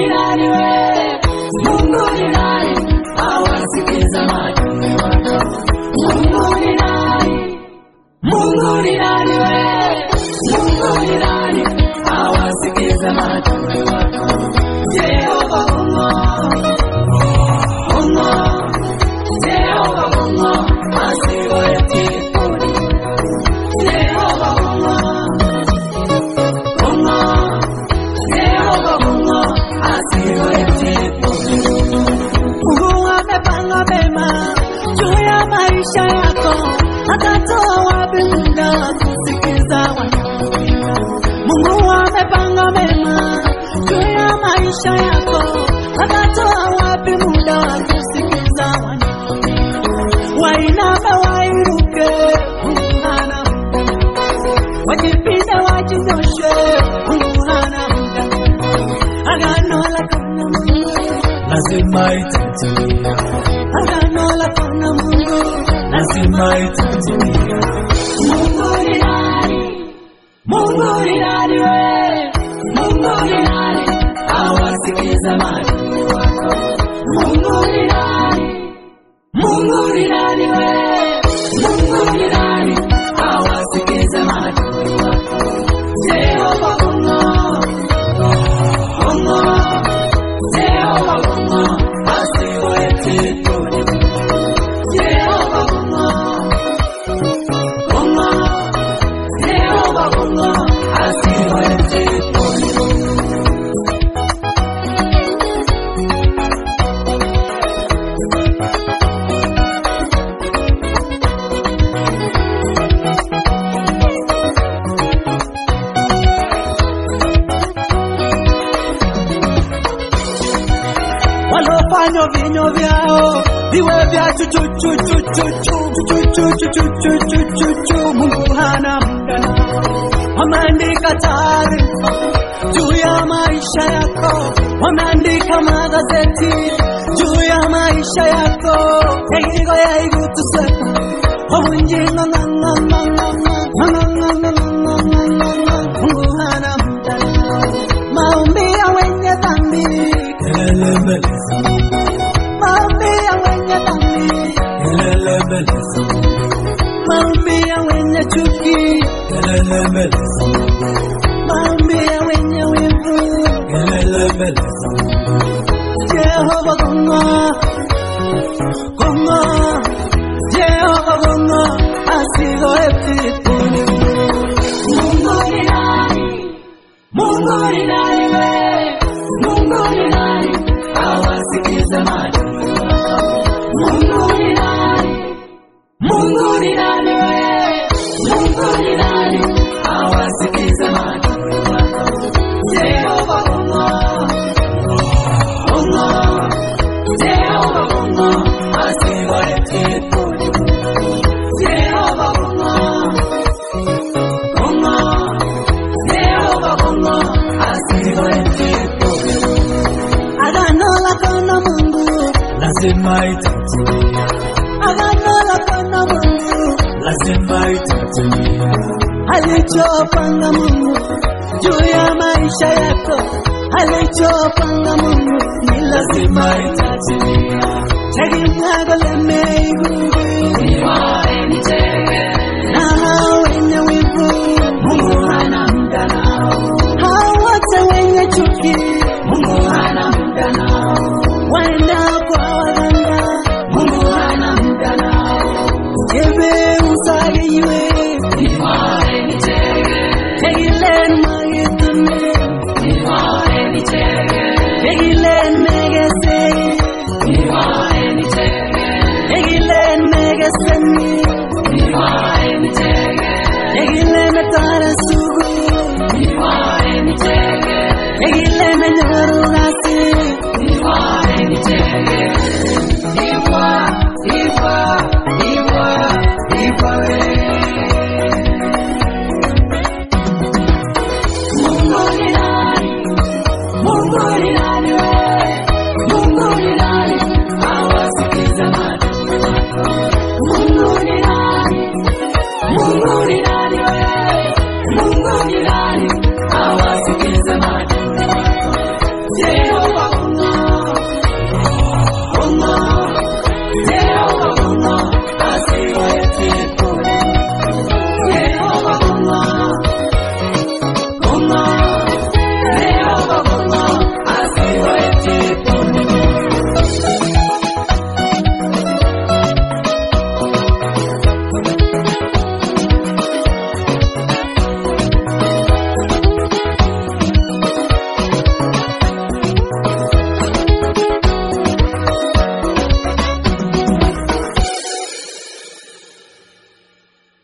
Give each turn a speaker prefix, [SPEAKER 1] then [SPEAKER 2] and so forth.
[SPEAKER 1] ni nani we? Mungu ni nani? Awasikiza maombi wako. Mungu ni nani? Mungu ni nani we? Mungu ni nani? Awasikiza maombi wako. Jehova Mungu, Mungu, Jehova Mungu, asiwe kiburi. Jehova Mungu, Mungu, Jehova Mungu, asiwe kiburi. Mungu amepanga mema juu ya maisha yako, atatoa wapi muda wa kusikiza wanyonge? Mungu amepanga mema juu ya maisha yako, atatoa wapi muda wa kusikiza wanyonge? Wainame wairuke, Mungu hana muda. Wajipinde wajinyoshe, Mungu hana muda. Agano lako na Mungu lazima itatimia. Agano lako na Mungu lazima itatimia. Mungu ni nani? Mungu ni nani we? Mungu ni nani? Awasikiza maombi wako. Mungu ni nani? Mungu ni nani we? Mungu ni nani? Awasikiza maombi wako. Jehova Mungu, Mungu, Jehova Mungu, asiwe kiburi. Jehova Mungu, Mungu, Jehova Mungu, asiwe kiburi. Walofanya vinyo vyao viwe vya chuchu. Mungu hana muda nao. Wameandika taarifa juu ya maisha yako, wameandika magazeti juu ya maisha yako. Egigo ya igutuseka wabunjinga Mungu hana muda nao. Maombi ya wenye dhambi kelele mbele za Mungu. Maombi ya wenye dhambi kelele mbele za Mungu. Maombi ya wenye chuki kelele mbele za Mungu. Maombi ya wenye wivu kelele mbele za Mungu. Jehova Mungu, Mungu, Jehova Mungu, asiwe kiburi. Mungu ni nani? Mungu ni nani we? Mungu ni nani? Awasikiza maombi wako. Mungu ni nani? Mungu ni nani we? Mungu ni nani? Awasikiza maombi wako. Jehova Mungu, Mungu, Jehova Mungu, asiwe kiburi. Jehova Mungu, Mungu, Jehova Mungu, asiwe kiburi. Agano lako na Mungu lazima itatimia. Agano lako na Mungu lazima itatimia. Alichopanga Mungu juu ya maisha yako, alichopanga Mungu ni lazima itatimia. Tegemea lemeigu niwae nitege, na hao wenye wivu Mungu hana muda nao. Hao wote wenye chuki Mungu hana muda nao. Waenda kwa waganga Mungu hana muda nao. Ebe usagiwe niwae nitege, tegilen magitune niwae nitege, tegilen megese niwae nitege, tegilen megeseni niwae nitege, tegilen tarasugu niwae nitege, tegilen menyorugasi niwae nitege. Iwa we. Mungu ni nani? Mungu ni nani we?